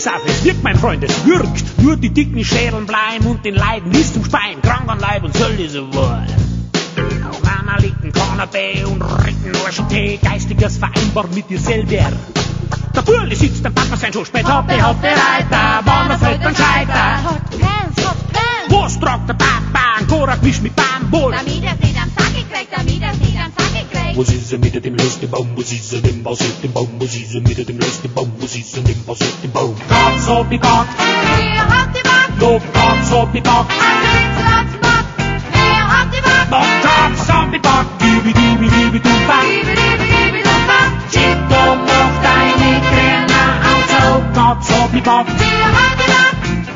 auf, es wirkt, mein Freund, es wirkt. Nur die dicken Schädeln bleiben und den Leiden ist zum Speien. Krank an Leib und soll diese Wahl. Mama liegt im Kanapee und ritten Tee, Geistiges vereinbart mit dir selber. Der Burli sitzt, dann packt man sein Schuh spät, hoppe, hoppe, Reiter, wann er fällt, dann scheiter. Hot Pants, Hot Pants. Was tragt der Papa? Ein Korak mischt mit Bambol. Damit er sich am Sack gekriegt, damit er sich am Sack gekriegt. Was ist er mit dem lustigen Baum? Was ist er dem Baus mit dem Baum? Was ist er mit dem lustigen Baum? Was ist er dem Baus mit dem Baum? Katz hat die Back, Wer hat die Back? Lob, Katz hat die Back, Back. Wer hat die Back? Back, Katz hat die Back, Dibi, Dibi, Dibi, du Back. Liebe, liebe, liebe, du Back. Chico macht eine Kräne Auto, Katz hat die Back. Wer hat die Back?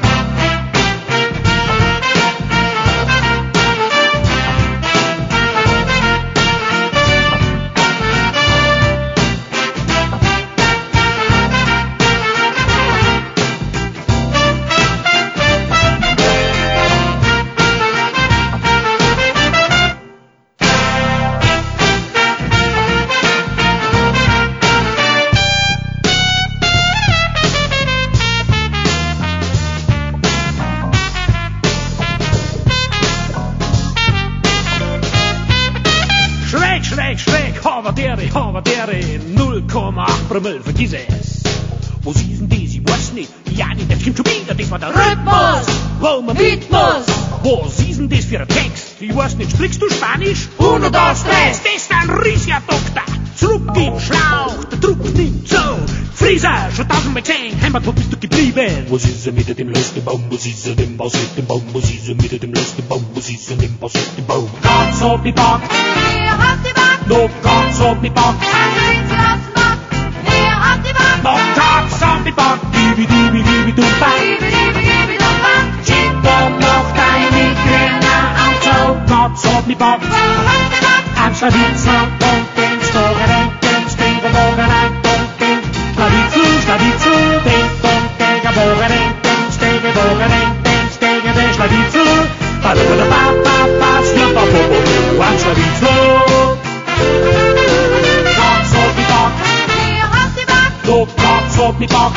Schräg, Havadere, 0,8 Promille, vergiss es. Was ist denn das? Ich weiß nicht. Ja, nicht, das kommt schon wieder, das war der Rhythmus, wo man mit muss. Was ist denn das für ein Text? Ich weiß nicht, sprichst du Spanisch? Uno, dos, tres. Das ist ein riesiger Doktor. Zurück im Schlauch, der Druck nimmt zu. Frieser, schon tausendmal gesehen, Heimat, wo bist du geblieben? Was ist er mit dem lustigen Baum? Was ist er dem Baus mit dem Baum? Was ist er mit dem lustigen Baum? Was ist er dem Baus mit dem Baum? Katz hat die Back, Wer hat die Back? Lob, Katz hat die Back. Wer hat die Back? Back, Katz hat die Back, Dibi, Dibi, Dibi, du Back. Liebe, liebe, liebe, du Back. Chico macht eine Kräne Auto, Katz hat die Back. Wer hat die Back? Schlawitzel und den Stogerenken, Stegewogerenken, den Schlawitzel, den Stegewogerenken, Stege den Schlawitzel, Badabadababa, Schlappapopo, am Schlawitzel. Katz hat die Back, Wer hat die Back? Lob, Katz hat die Back,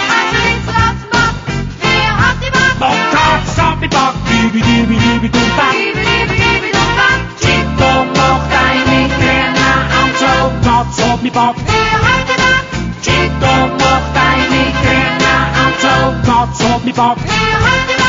Wer hat die Back? Lob, Katz hat die Back, Dibi, Dibi, Dibi, du Back. Liebe, liebe, liebe, du Back. Chico macht eine Kräne Auto, Katz hat die Back. Wer hat die Back? Chico macht eine Kräne Auto, Katz hat die Back. Wer hat die Back?